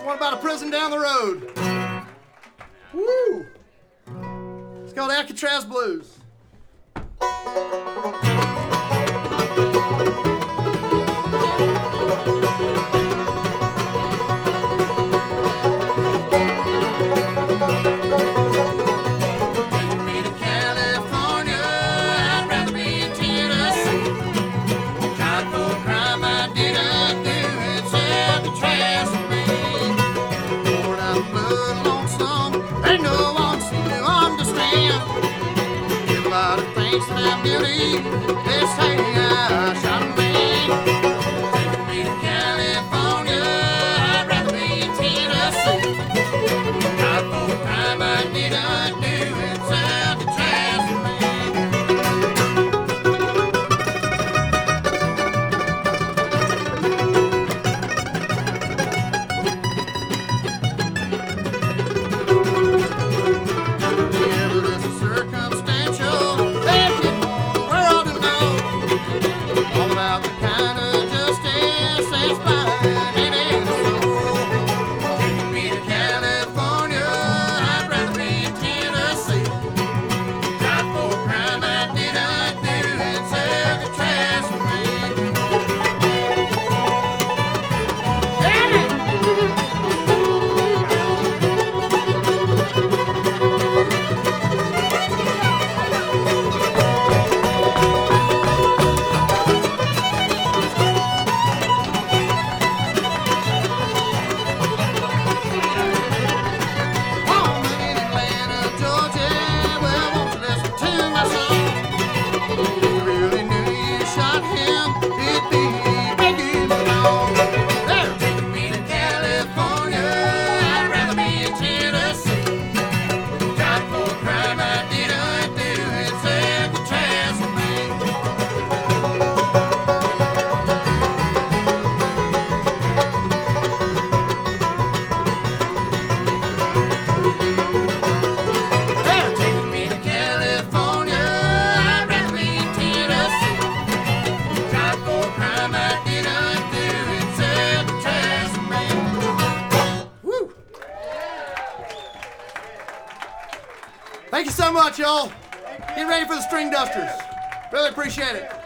One about a prison down the road. Woo! It's called Alcatraz Blues. Beauty, they say I shall be. Take me to California, I'd rather be in Tennessee. Not for the crime I did undo, it's Alcatraz for me. Evidence is circumstantial. Thank you so much, y'all. Get ready for the String Dusters. Really appreciate it.